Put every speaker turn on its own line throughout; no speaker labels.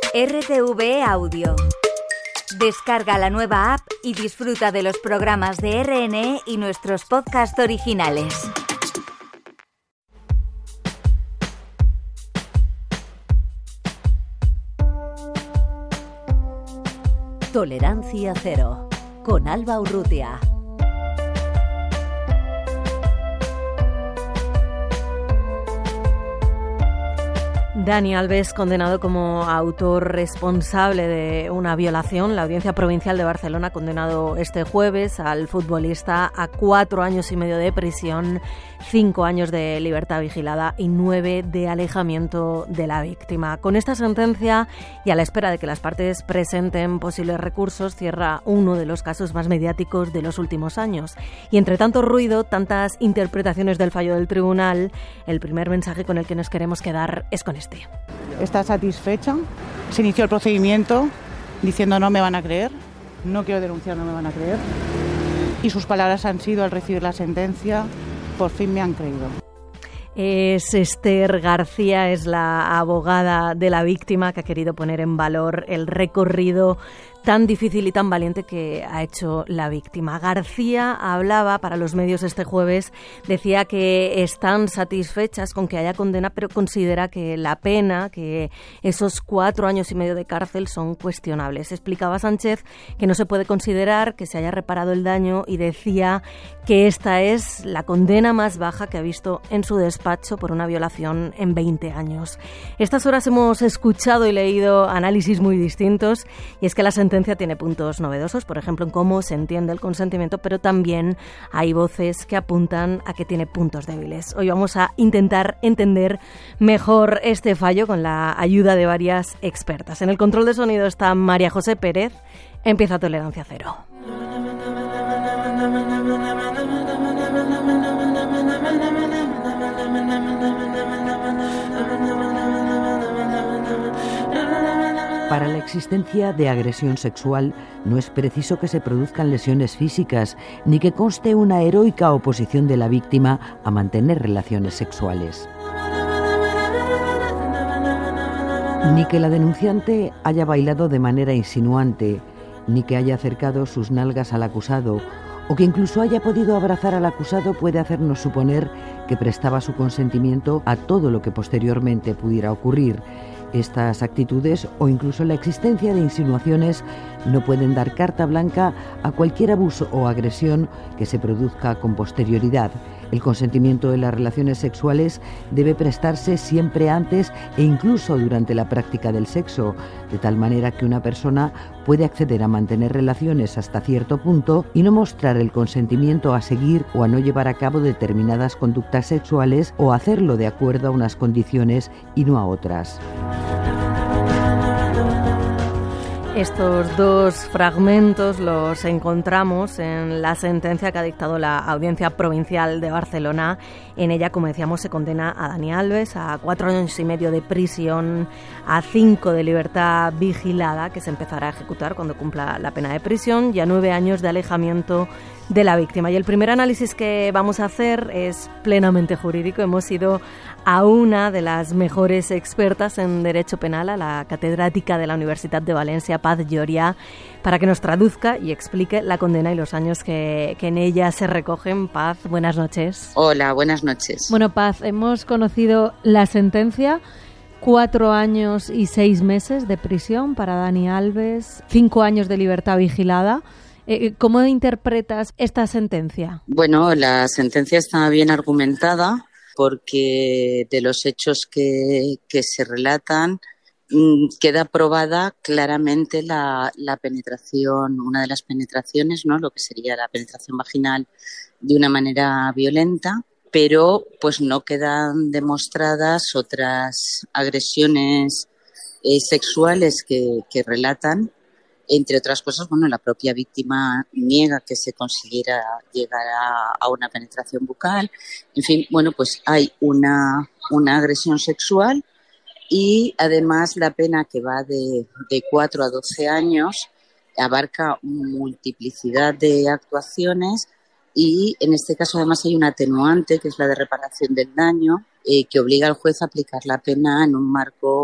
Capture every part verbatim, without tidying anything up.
R T V E Audio. Descarga la nueva app y disfruta de los programas de R N E y nuestros podcasts originales.
Tolerancia Cero, con Alba Urrutia.
Dani Alves, condenado como autor responsable de una violación. La Audiencia Provincial de Barcelona ha condenado este jueves al futbolista a cuatro años y medio de prisión, cinco años de libertad vigilada y nueve de alejamiento de la víctima. Con esta sentencia y a la espera de que las partes presenten posibles recursos, cierra uno de los casos más mediáticos de los últimos años. Y entre tanto ruido, tantas interpretaciones del fallo del tribunal, el primer mensaje con el que nos queremos quedar es con este.
Está satisfecha. Se inició el procedimiento diciendo no me van a creer, no quiero denunciar, no me van a creer. Y sus palabras han sido al recibir la sentencia, por fin me han creído.
Es Esther García, es la abogada de la víctima que ha querido poner en valor el recorrido tan difícil y tan valiente que ha hecho la víctima. García hablaba para los medios este jueves, decía que están satisfechas con que haya condena, pero considera que la pena, que esos cuatro años y medio de cárcel son cuestionables. Explicaba Sánchez que no se puede considerar que se haya reparado el daño y decía que esta es la condena más baja que ha visto en su despacho por una violación en veinte años. Estas horas hemos escuchado y leído análisis muy distintos, y es que la sentencia tiene puntos novedosos, por ejemplo, en cómo se entiende el consentimiento, pero también hay voces que apuntan a que tiene puntos débiles. Hoy vamos a intentar entender mejor este fallo con la ayuda de varias expertas. En el control de sonido está María José Pérez. Empieza Tolerancia Cero.
Para la existencia de agresión sexual no es preciso que se produzcan lesiones físicas ni que conste una heroica oposición de la víctima a mantener relaciones sexuales. Ni que la denunciante haya bailado de manera insinuante, ni que haya acercado sus nalgas al acusado, o que incluso haya podido abrazar al acusado puede hacernos suponer que prestaba su consentimiento a todo lo que posteriormente pudiera ocurrir. Estas actitudes o incluso la existencia de insinuaciones no pueden dar carta blanca a cualquier abuso o agresión que se produzca con posterioridad. El consentimiento en las relaciones sexuales debe prestarse siempre antes e incluso durante la práctica del sexo, de tal manera que una persona puede acceder a mantener relaciones hasta cierto punto y no mostrar el consentimiento a seguir o a no llevar a cabo determinadas conductas sexuales o hacerlo de acuerdo a unas condiciones y no a otras.
Estos dos fragmentos los encontramos en la sentencia que ha dictado la Audiencia Provincial de Barcelona. En ella, como decíamos, se condena a Dani Alves a cuatro años y medio de prisión, a cinco de libertad vigilada, que se empezará a ejecutar cuando cumpla la pena de prisión, y a nueve años de alejamiento de la víctima. Y el primer análisis que vamos a hacer es plenamente jurídico. Hemos ido a una de las mejores expertas en Derecho Penal, a la catedrática de la Universidad de Valencia, Paz Lloria, para que nos traduzca y explique la condena y los años que, que en ella se recogen. Paz, buenas noches.
Hola, buenas noches.
Bueno, Paz, hemos conocido la sentencia. Cuatro años y seis meses de prisión para Dani Alves, cinco años de libertad vigilada. ¿Cómo interpretas esta sentencia?
Bueno, la sentencia está bien argumentada porque de los hechos que, que se relatan mmm, queda probada claramente la, la penetración, una de las penetraciones, ¿no? Lo que sería la penetración vaginal de una manera violenta, pero pues no quedan demostradas otras agresiones eh, sexuales que, que relatan. Entre otras cosas, bueno, la propia víctima niega que se consiguiera llegar a, a una penetración bucal. En fin, bueno, pues hay una, una agresión sexual y además la pena, que va de, de cuatro a doce años, abarca multiplicidad de actuaciones y en este caso además hay una atenuante, que es la de reparación del daño, eh, que obliga al juez a aplicar la pena en un marco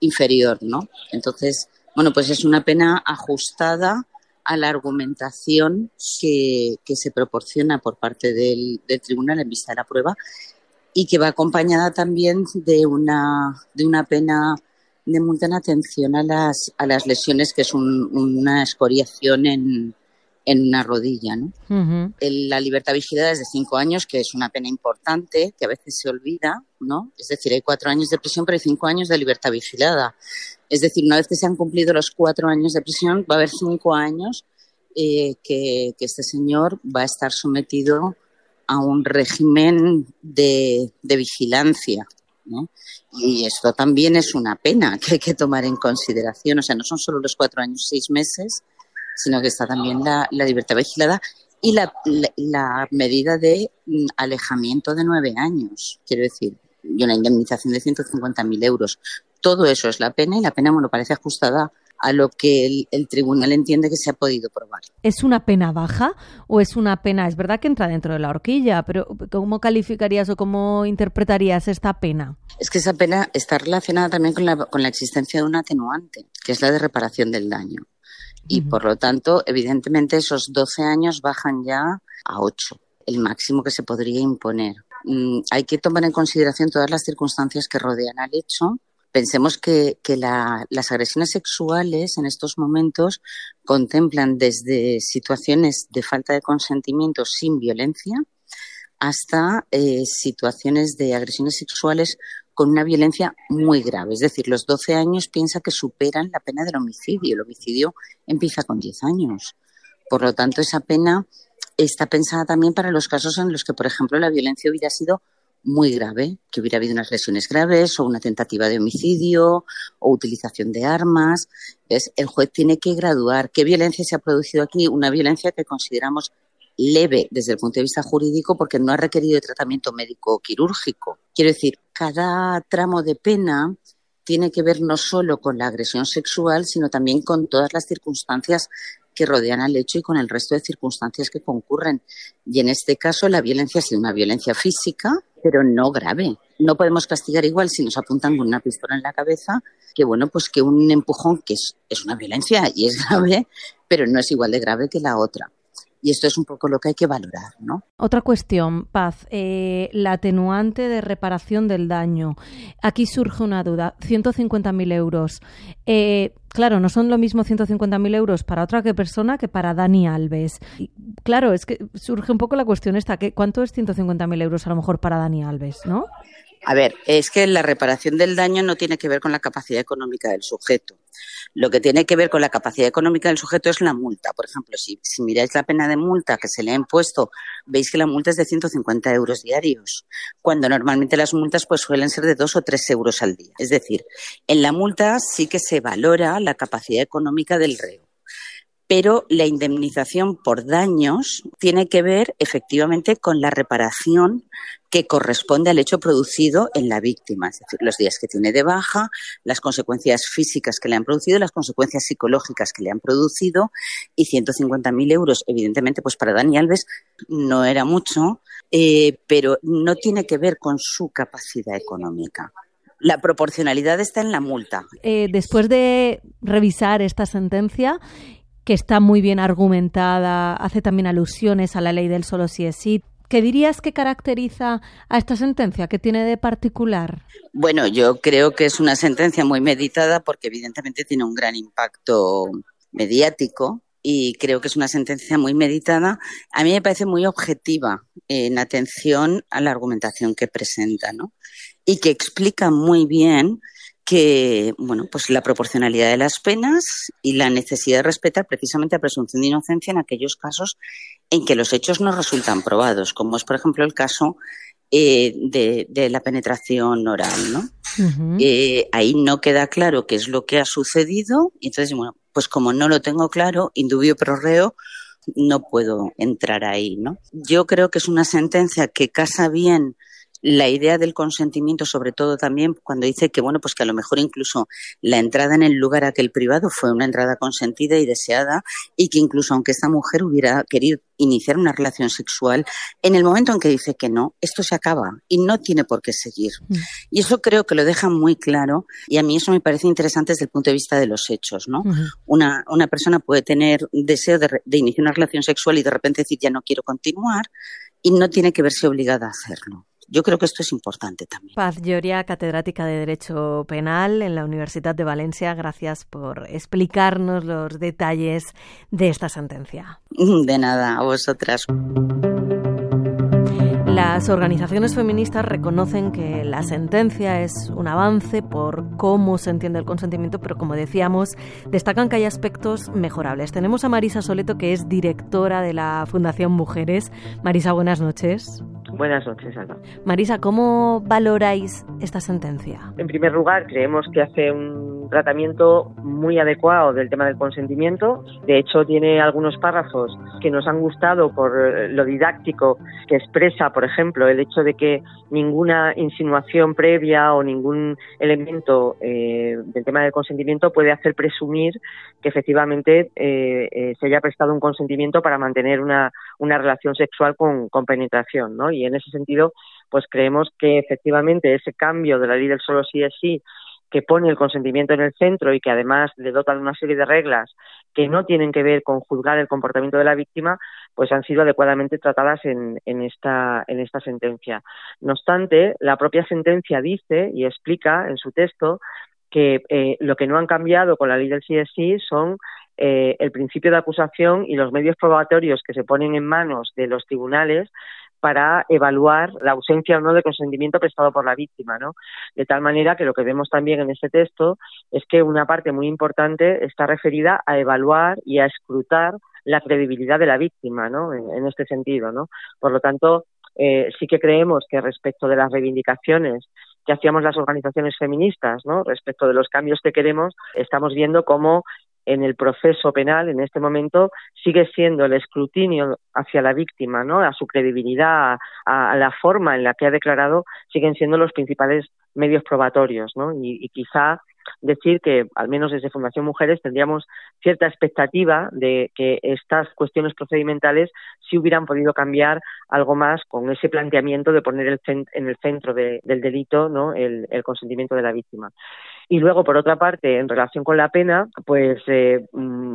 inferior, ¿no? Entonces, bueno, pues es una pena ajustada a la argumentación que, que se proporciona por parte del, del tribunal en vista de la prueba y que va acompañada también de una, de una pena de multa en atención a las, a las lesiones, que es un, una escoriación en, en una rodilla, ¿no? Uh-huh. El, la libertad vigilada es de cinco años, que es una pena importante, que a veces se olvida, ¿no? Es decir, hay cuatro años de prisión, pero hay cinco años de libertad vigilada. Es decir, una vez que se han cumplido los cuatro años de prisión, va a haber cinco años eh, que, que este señor va a estar sometido a un régimen de, de vigilancia, ¿no? Y esto también es una pena que hay que tomar en consideración. O sea, no son solo los cuatro años, seis meses, sino que está también la, la libertad vigilada y la, la, la medida de alejamiento de nueve años, quiero decir, y una indemnización de ciento cincuenta mil euros. Todo eso es la pena y la pena, bueno, parece ajustada a lo que el, el tribunal entiende que se ha podido probar.
¿Es una pena baja o es una pena, es verdad que entra dentro de la horquilla, pero ¿cómo calificarías o cómo interpretarías esta pena?
Es que esa pena está relacionada también con la, con la existencia de un atenuante, que es la de reparación del daño. Y, uh-huh. por lo tanto, evidentemente, esos doce años bajan ya a ocho, el máximo que se podría imponer. Mm, hay que tomar en consideración todas las circunstancias que rodean al hecho. Pensemos que, que la, las agresiones sexuales en estos momentos contemplan desde situaciones de falta de consentimiento sin violencia hasta eh, situaciones de agresiones sexuales con una violencia muy grave. Es decir, los doce años piensa que superan la pena del homicidio. El homicidio empieza con diez años. Por lo tanto, esa pena está pensada también para los casos en los que, por ejemplo, la violencia hubiera sido muy grave, que hubiera habido unas lesiones graves o una tentativa de homicidio o utilización de armas. Entonces, el juez tiene que graduar qué violencia se ha producido aquí, una violencia que consideramos leve desde el punto de vista jurídico porque no ha requerido de tratamiento médico o quirúrgico. Quiero decir, cada tramo de pena tiene que ver no solo con la agresión sexual, sino también con todas las circunstancias que rodean al hecho y con el resto de circunstancias que concurren. Y en este caso la violencia ha sido una violencia física, pero no grave. No podemos castigar igual si nos apuntan con una pistola en la cabeza que, bueno, pues que un empujón, que es, es una violencia y es grave, pero no es igual de grave que la otra. Y esto es un poco lo que hay que valorar, ¿no?
Otra cuestión, Paz, eh, la atenuante de reparación del daño. Aquí surge una duda, ciento cincuenta mil euros. Eh, claro, no son lo mismo ciento cincuenta mil euros para otra que persona que para Dani Alves. Y, claro, es que surge un poco la cuestión esta, que ¿cuánto es ciento cincuenta mil euros a lo mejor para Dani Alves, no?
A ver, es que la reparación del daño no tiene que ver con la capacidad económica del sujeto. Lo que tiene que ver con la capacidad económica del sujeto es la multa. Por ejemplo, si, si miráis la pena de multa que se le ha impuesto, veis que la multa es de ciento cincuenta euros diarios, cuando normalmente las multas pues suelen ser de dos o tres euros al día. Es decir, en la multa sí que se valora la capacidad económica del reo. Pero la indemnización por daños tiene que ver efectivamente con la reparación que corresponde al hecho producido en la víctima, es decir, los días que tiene de baja, las consecuencias físicas que le han producido, las consecuencias psicológicas que le han producido, y ciento cincuenta mil euros, evidentemente, pues para Dani Alves no era mucho, eh, pero no tiene que ver con su capacidad económica. La proporcionalidad está en la multa.
Eh, después de revisar esta sentencia, que está muy bien argumentada, hace también alusiones a la ley del solo sí es sí, ¿qué dirías que caracteriza a esta sentencia? ¿Qué tiene de particular?
Bueno, yo creo que es una sentencia muy meditada porque evidentemente tiene un gran impacto mediático y creo que es una sentencia muy meditada. A mí me parece muy objetiva en atención a la argumentación que presenta, ¿no? Y que explica muy bien que, bueno, pues la proporcionalidad de las penas y la necesidad de respetar precisamente la presunción de inocencia en aquellos casos en que los hechos no resultan probados, como es, por ejemplo, el caso eh, de, de la penetración oral, ¿no? Uh-huh. Eh, ahí no queda claro qué es lo que ha sucedido y entonces, bueno, pues como no lo tengo claro, indubio pro reo, no puedo entrar ahí, ¿no? Yo creo que es una sentencia que casa bien la idea del consentimiento, sobre todo también cuando dice que, bueno, pues que a lo mejor incluso la entrada en el lugar aquel privado fue una entrada consentida y deseada, y que incluso aunque esta mujer hubiera querido iniciar una relación sexual, en el momento en que dice que no, esto se acaba y no tiene por qué seguir. Mm. Y eso creo que lo deja muy claro, y a mí eso me parece interesante desde el punto de vista de los hechos, ¿no? Uh-huh. Una, una persona puede tener deseo de, de iniciar una relación sexual y de repente decir ya no quiero continuar, y no tiene que verse obligada a hacerlo. Yo creo que esto es importante también.
Paz Lloria, catedrática de Derecho Penal en la Universidad de Valencia, gracias por explicarnos los detalles de esta sentencia.
De nada, a vosotras.
Las organizaciones feministas reconocen que la sentencia es un avance por cómo se entiende el consentimiento, pero como decíamos, destacan que hay aspectos mejorables. Tenemos a Marisa Soleto, que es directora de la Fundación Mujeres. Marisa, buenas noches.
Buenas noches, Alba.
Marisa, ¿cómo valoráis esta sentencia?
En primer lugar, creemos que hace un tratamiento muy adecuado del tema del consentimiento. De hecho, tiene algunos párrafos que nos han gustado por lo didáctico que expresa, por ejemplo, el hecho de que ninguna insinuación previa o ningún elemento eh, del tema del consentimiento puede hacer presumir que efectivamente eh, eh, se haya prestado un consentimiento para mantener una, una relación sexual con, con penetración, ¿no? Y en ese sentido, pues creemos que efectivamente ese cambio de la ley del solo sí es sí, que pone el consentimiento en el centro y que además le dota de una serie de reglas que no tienen que ver con juzgar el comportamiento de la víctima, pues han sido adecuadamente tratadas en, en esta en esta sentencia. No obstante, la propia sentencia dice y explica en su texto que eh, lo que no han cambiado con la ley del sí es sí son eh, el principio de acusación y los medios probatorios que se ponen en manos de los tribunales para evaluar la ausencia o no de consentimiento prestado por la víctima, ¿no? De tal manera que lo que vemos también en este texto es que una parte muy importante está referida a evaluar y a escrutar la credibilidad de la víctima, ¿no? En, en este sentido, ¿no? Por lo tanto, eh, sí que creemos que respecto de las reivindicaciones que hacíamos las organizaciones feministas, ¿no? Respecto de los cambios que queremos, estamos viendo cómo en el proceso penal, en este momento, sigue siendo el escrutinio hacia la víctima, ¿no? A su credibilidad, a, a la forma en la que ha declarado, siguen siendo los principales medios probatorios, ¿no? Y, y quizá decir que, al menos desde Fundación Mujeres, tendríamos cierta expectativa de que estas cuestiones procedimentales sí hubieran podido cambiar algo más con ese planteamiento de poner el cent- en el centro de, del delito, ¿no? el, el consentimiento de la víctima. Y luego, por otra parte, en relación con la pena, pues, eh,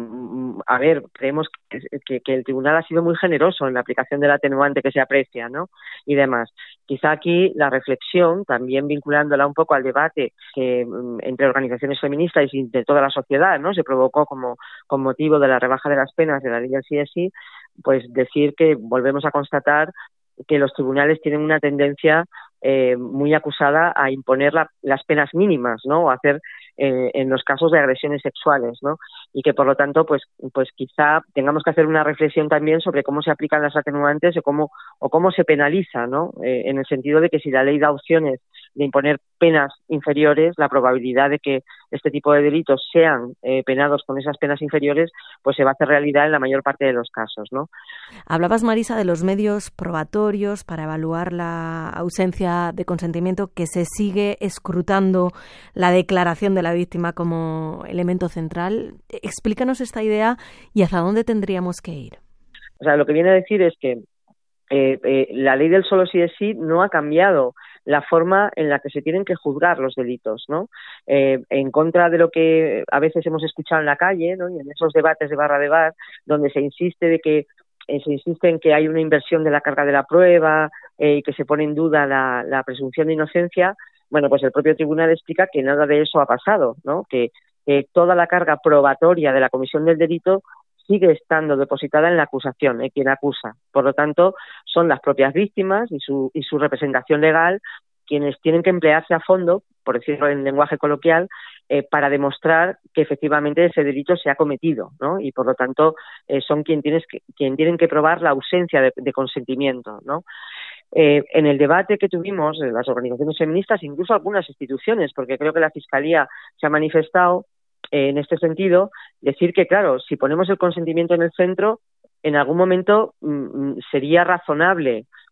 mm, a ver, creemos que, que, que el tribunal ha sido muy generoso en la aplicación del atenuante que se aprecia, ¿no? Y demás. Quizá aquí la reflexión, también vinculándola un poco al debate que mm, entre organizaciones feministas y de toda la sociedad, ¿no? Se provocó como con motivo de la rebaja de las penas de la ley del sí es sí, pues decir que volvemos a constatar que los tribunales tienen una tendencia eh, muy acusada a imponer la, las penas mínimas, ¿no? O hacer eh, en los casos de agresiones sexuales, ¿no? Y que por lo tanto, pues, pues quizá tengamos que hacer una reflexión también sobre cómo se aplican las atenuantes o cómo o cómo se penaliza, ¿no? Eh, en el sentido de que si la ley da opciones de imponer penas inferiores, la probabilidad de que este tipo de delitos sean eh, penados con esas penas inferiores, pues se va a hacer realidad en la mayor parte de los casos, ¿no?
Hablabas, Marisa, de los medios probatorios para evaluar la ausencia de consentimiento, que se sigue escrutando la declaración de la víctima como elemento central. Explícanos esta idea y hacia dónde tendríamos que ir.
O sea, lo que viene a decir es que eh, eh, la ley del solo sí es sí no ha cambiado la forma en la que se tienen que juzgar los delitos, ¿no? Eh, en contra de lo que a veces hemos escuchado en la calle, ¿no? Y en esos debates de barra de bar, donde se insiste de que eh, se insiste en que hay una inversión de la carga de la prueba eh, y que se pone en duda la, la presunción de inocencia. Bueno, pues el propio tribunal explica que nada de eso ha pasado, ¿no? Que, que toda la carga probatoria de la comisión del delito sigue estando depositada en la acusación, en quien acusa. Por lo tanto, son las propias víctimas y su, y su representación legal quienes tienen que emplearse a fondo, por decirlo en lenguaje coloquial, eh, para demostrar que efectivamente ese delito se ha cometido, ¿no? Y por lo tanto eh, son quien, tienes que, quien tienen que probar la ausencia de, de consentimiento, ¿no? Eh, en el debate que tuvimos en las organizaciones feministas, incluso algunas instituciones, porque creo que la Fiscalía se ha manifestado eh, en este sentido, decir que, claro, si ponemos el consentimiento en el centro, en algún momento mm, sería razonable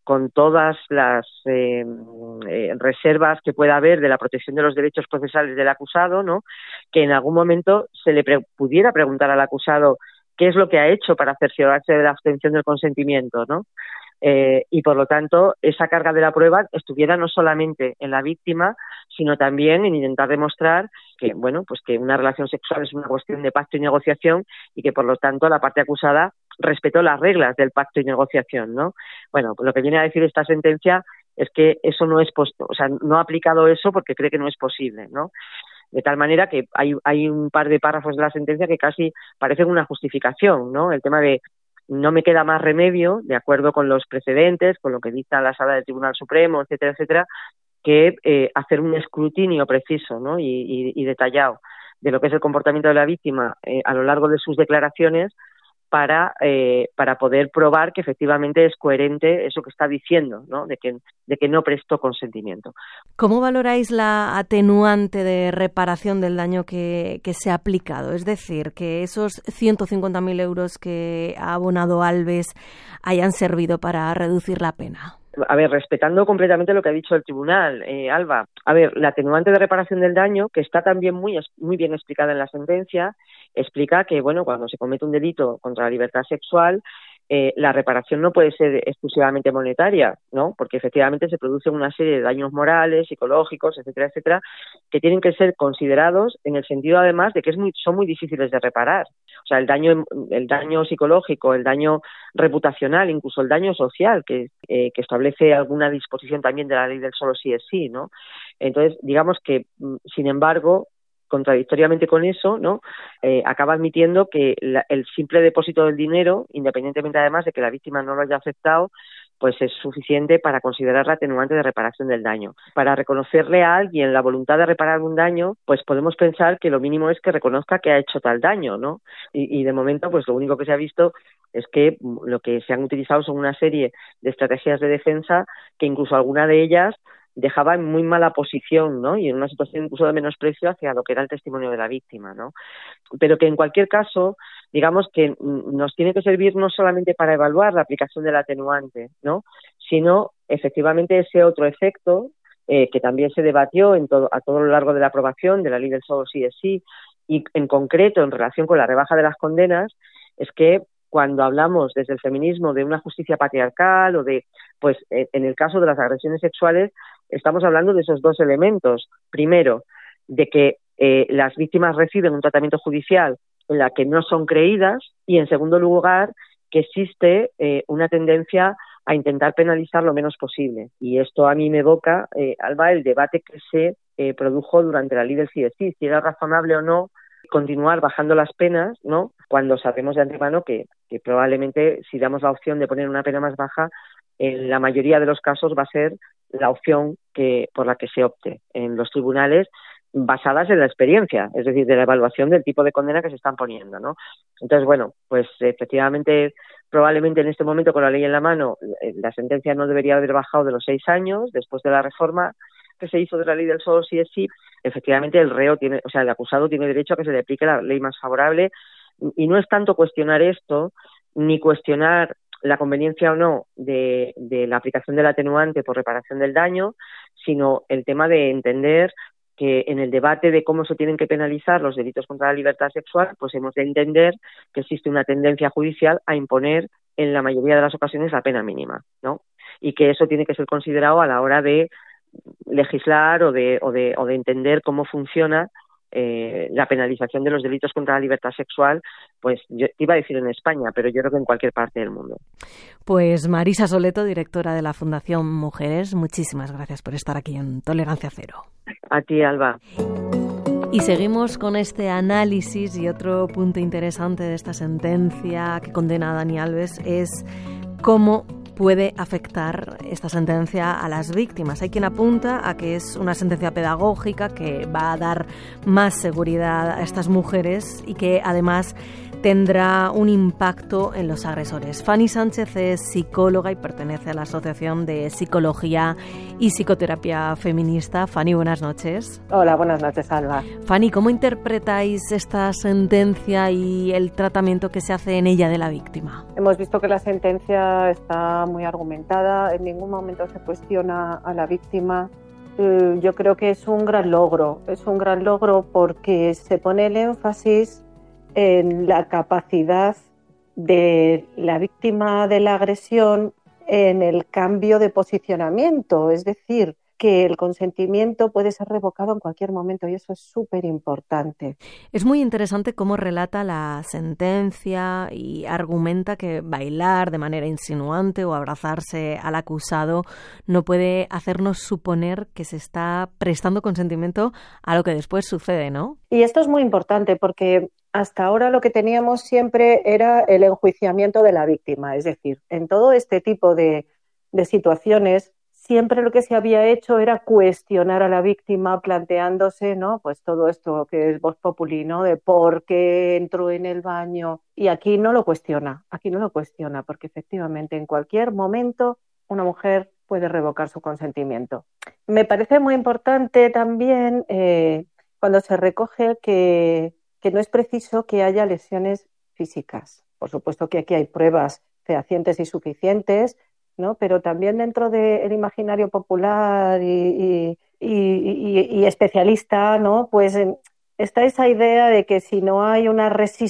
con todas las eh, eh, reservas que pueda haber de la protección de los derechos procesales del acusado, ¿no? Que en algún momento se le pre- pudiera preguntar al acusado qué es lo que ha hecho para cerciorarse de la abstención del consentimiento, ¿no? Eh, y por lo tanto esa carga de la prueba estuviera no solamente en la víctima, sino también en intentar demostrar que bueno pues que una relación sexual es una cuestión de pacto y negociación y que por lo tanto la parte acusada respetó las reglas del pacto y negociación, ¿no? Bueno, pues lo que viene a decir esta sentencia es que eso no es posto, o sea, no ha aplicado eso porque cree que no es posible, ¿no? De tal manera que hay hay un par de párrafos de la sentencia que casi parecen una justificación, ¿no? El tema de no me queda más remedio, de acuerdo con los precedentes, con lo que dicta la Sala del Tribunal Supremo, etcétera, etcétera, que eh, hacer un escrutinio preciso, ¿no? y, y, y detallado de lo que es el comportamiento de la víctima eh, a lo largo de sus declaraciones para eh, para poder probar que efectivamente es coherente eso que está diciendo, ¿no? De que de que no prestó consentimiento.
¿Cómo valoráis la atenuante de reparación del daño que, que se ha aplicado? Es decir, que esos ciento cincuenta mil euros que ha abonado Alves hayan servido para reducir la pena.
A ver, respetando completamente lo que ha dicho el tribunal, eh, Alba, a ver, la atenuante de reparación del daño, que está también muy muy bien explicada en la sentencia, explica que, bueno, cuando se comete un delito contra la libertad sexual, eh, la reparación no puede ser exclusivamente monetaria, ¿no? Porque efectivamente se producen una serie de daños morales, psicológicos, etcétera, etcétera, que tienen que ser considerados en el sentido, además, de que es muy, son muy difíciles de reparar. O sea, el daño, el daño psicológico, el daño reputacional, incluso el daño social, que, eh, que establece alguna disposición también de la ley del solo sí es sí, ¿no? Entonces, digamos que, sin embargo, contradictoriamente con eso, ¿no? Eh, acaba admitiendo que la, el simple depósito del dinero, independientemente además de que la víctima no lo haya aceptado, pues es suficiente para considerar la atenuante de reparación del daño. Para reconocerle a alguien la voluntad de reparar un daño, pues podemos pensar que lo mínimo es que reconozca que ha hecho tal daño, ¿no? Y, y de momento, pues lo único que se ha visto es que lo que se han utilizado son una serie de estrategias de defensa que incluso alguna de ellas dejaba en muy mala posición, ¿no? Y en una situación incluso de menosprecio hacia lo que era el testimonio de la víctima, ¿no? Pero que en cualquier caso, digamos que nos tiene que servir no solamente para evaluar la aplicación del atenuante, ¿no? Sino efectivamente ese otro efecto eh, que también se debatió en todo, a todo lo largo de la aprobación de la ley del solo sí es sí, y en concreto en relación con la rebaja de las condenas, es que cuando hablamos desde el feminismo de una justicia patriarcal o de, pues en el caso de las agresiones sexuales, estamos hablando de esos dos elementos. Primero, de que eh, las víctimas reciben un tratamiento judicial en la que no son creídas, y en segundo lugar, que existe eh, una tendencia a intentar penalizar lo menos posible. Y esto a mí me evoca, eh, Alba, el debate que se eh, produjo durante la ley del sí es sí, si era razonable o no continuar bajando las penas, ¿no? Cuando sabemos de antemano que, que probablemente si damos la opción de poner una pena más baja, en la mayoría de los casos va a ser la opción que por la que se opte en los tribunales, basadas en la experiencia, es decir, de la evaluación del tipo de condena que se están poniendo, ¿no? Entonces, bueno, pues efectivamente, probablemente en este momento con la ley en la mano, la sentencia no debería haber bajado de los seis años después de la reforma que se hizo de la ley del solo sí es sí. Efectivamente el reo tiene, o sea, el acusado tiene derecho a que se le aplique la ley más favorable, y no es tanto cuestionar esto, ni cuestionar la conveniencia o no de, de la aplicación del atenuante por reparación del daño, sino el tema de entender que en el debate de cómo se tienen que penalizar los delitos contra la libertad sexual, pues hemos de entender que existe una tendencia judicial a imponer en la mayoría de las ocasiones la pena mínima, ¿no? Y que eso tiene que ser considerado a la hora de legislar o de, o de, o de entender cómo funciona eh, la penalización de los delitos contra la libertad sexual, pues yo iba a decir en España, pero yo creo que en cualquier parte del mundo.
Pues Marisa Soleto, directora de la Fundación Mujeres, muchísimas gracias por estar aquí en Tolerancia Cero.
A ti, Alba.
Y seguimos con este análisis, y otro punto interesante de esta sentencia que condena a Dani Alves es cómo puede afectar esta sentencia a las víctimas. Hay quien apunta a que es una sentencia pedagógica que va a dar más seguridad a estas mujeres y que además tendrá un impacto en los agresores. Fanny Sánchez es psicóloga y pertenece a la Asociación de Psicología y Psicoterapia Feminista. Fanny, buenas noches.
Hola, buenas noches, Alba.
Fanny, ¿cómo interpretáis esta sentencia y el tratamiento que se hace en ella de la víctima?
Hemos visto que la sentencia está está muy argumentada, en ningún momento se cuestiona a la víctima. Eh, yo creo que es un gran logro, es un gran logro porque se pone el énfasis en la capacidad de la víctima de la agresión en el cambio de posicionamiento, es decir, que el consentimiento puede ser revocado en cualquier momento y eso es súper importante.
Es muy interesante cómo relata la sentencia y argumenta que bailar de manera insinuante o abrazarse al acusado no puede hacernos suponer que se está prestando consentimiento a lo que después sucede, ¿no?
Y esto es muy importante porque hasta ahora lo que teníamos siempre era el enjuiciamiento de la víctima, es decir, en todo este tipo de, de situaciones siempre lo que se había hecho era cuestionar a la víctima planteándose, ¿no? Pues todo esto que es vox populi, ¿no? De por qué entró en el baño. Y aquí no lo cuestiona, aquí no lo cuestiona, porque efectivamente en cualquier momento una mujer puede revocar su consentimiento. Me parece muy importante también eh, cuando se recoge que, que no es preciso que haya lesiones físicas. Por supuesto que aquí hay pruebas fehacientes y suficientes, ¿no? Pero también dentro del imaginario popular y, y, y, y especialista, ¿no? Pues está esa idea de que si no hay una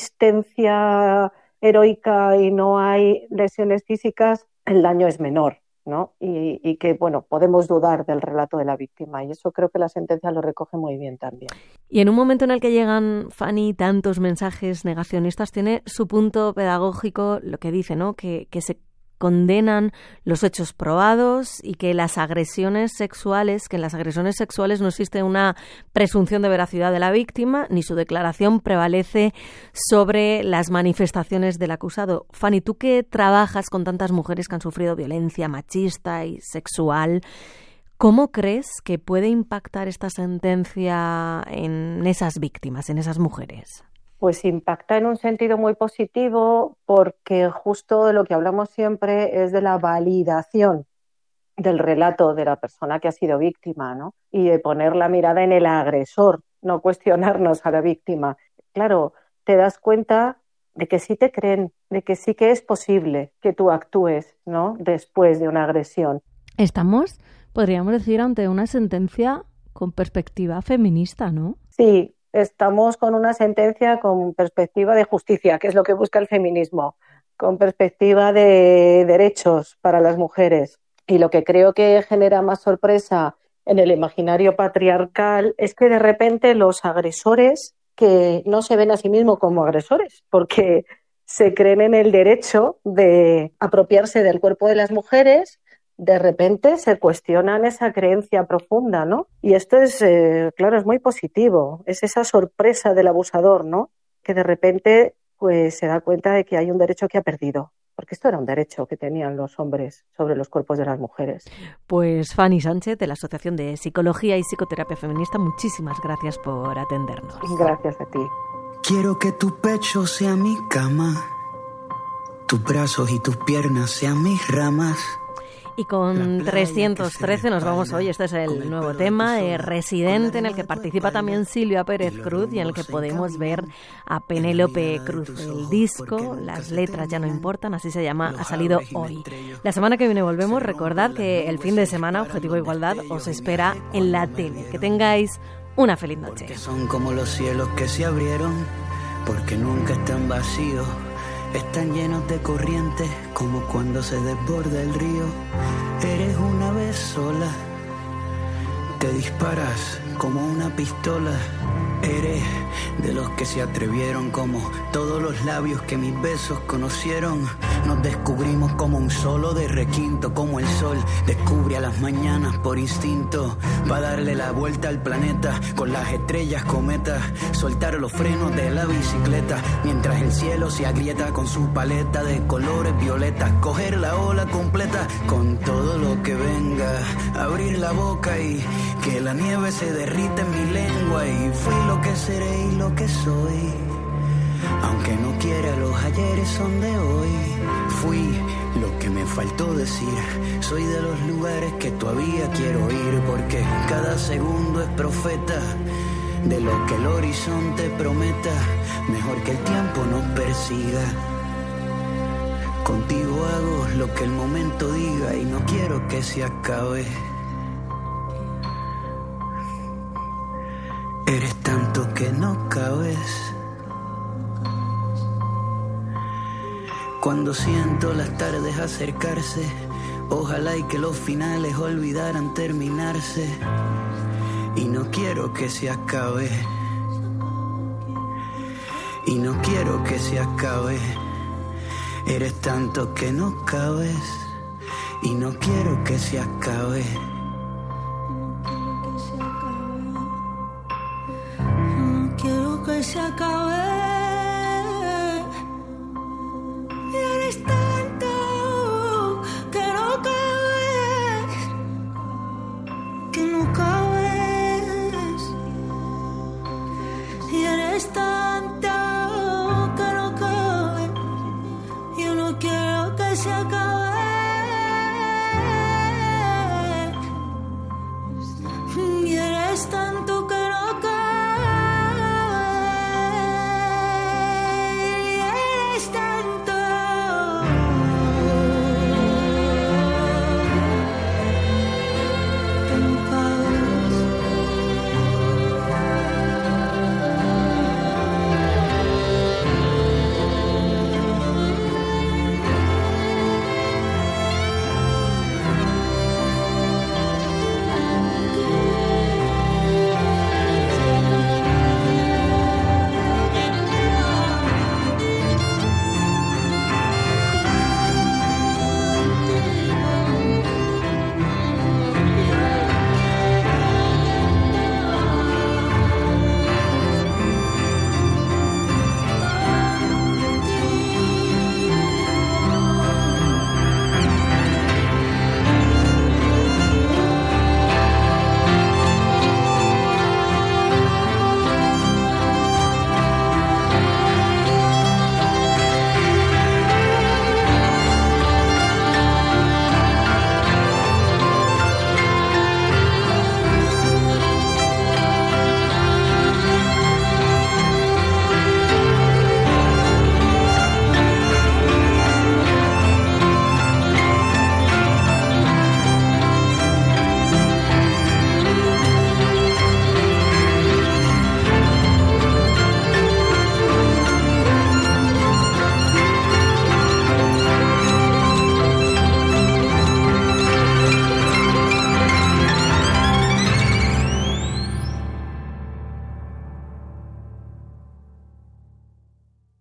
resistencia heroica y no hay lesiones físicas, el daño es menor, ¿no? Y, y que, bueno, podemos dudar del relato de la víctima y eso creo que la sentencia lo recoge muy bien también.
Y en un momento en el que llegan, Fanny, tantos mensajes negacionistas, tiene su punto pedagógico lo que dice, ¿no? Que, que se condenan los hechos probados y que las agresiones sexuales, que en las agresiones sexuales no existe una presunción de veracidad de la víctima, ni su declaración prevalece sobre las manifestaciones del acusado. Fanny, tú que trabajas con tantas mujeres que han sufrido violencia machista y sexual, ¿cómo crees que puede impactar esta sentencia en esas víctimas, en esas mujeres?
Pues impacta en un sentido muy positivo porque justo de lo que hablamos siempre es de la validación del relato de la persona que ha sido víctima, ¿no? Y de poner la mirada en el agresor, no cuestionarnos a la víctima. Claro, te das cuenta de que sí te creen, de que sí que es posible que tú actúes, ¿no? Después de una agresión.
Estamos, podríamos decir, ante una sentencia con perspectiva feminista, ¿no?
Sí. Estamos con una sentencia con perspectiva de justicia, que es lo que busca el feminismo, con perspectiva de derechos para las mujeres. Y lo que creo que genera más sorpresa en el imaginario patriarcal es que de repente los agresores, que no se ven a sí mismos como agresores, porque se creen en el derecho de apropiarse del cuerpo de las mujeres, de repente se cuestionan esa creencia profunda, ¿no? Y esto es, eh, claro, es muy positivo. Es esa sorpresa del abusador, ¿no? Que de repente, pues, se da cuenta de que hay un derecho que ha perdido. Porque esto era un derecho que tenían los hombres sobre los cuerpos de las mujeres.
Pues Fanny Sánchez, de la Asociación de Psicología y Psicoterapia Feminista, muchísimas gracias por atendernos.
Gracias a ti.
Quiero que tu pecho sea mi cama, tus brazos y tus piernas sean mis ramas.
Y con trescientos trece nos vamos hoy. Este es el nuevo tema de Residente, en el que participa también Silvia Pérez Cruz y en el que podemos ver a Penélope Cruz. El disco, las letras ya no importan, así se llama, ha salido hoy. La semana que viene volvemos. Recordad que el fin de semana Objetivo Igualdad os espera en la tele. Que tengáis una feliz noche.
Porque son como los cielos que se abrieron, porque nunca están vacíos. Están llenos de corrientes, como cuando se desborda el río. Eres una vez sola, te disparas como una pistola. Eres de los que se atrevieron, como todos los labios que mis besos conocieron. Nos descubrimos como un solo de requinto, como el sol descubre a las mañanas por instinto, para darle la vuelta al planeta con las estrellas cometas, soltar los frenos de la bicicleta mientras el cielo se agrieta con su paleta de colores violetas, coger la ola completa con todo lo que venga, abrir la boca y que la nieve se derrita en mi lengua. Y fui lo que seré y lo que soy, aunque no quiera, los ayeres son de hoy. Fui lo que me faltó decir, soy de los lugares que todavía quiero ir, porque cada segundo es profeta de lo que el horizonte prometa, mejor que el tiempo nos persiga. Contigo hago lo que el momento diga y no quiero que se acabe. Eres tanto que no cabes. Cuando siento las tardes acercarse, ojalá y que los finales olvidaran terminarse. Y no quiero que se acabe. Y no quiero que se acabe. Eres tanto que no cabes. Y no quiero que se acabe.
No quiero que se acabe. Y eres tanto que no cabes. Que no cabes. Y eres tanto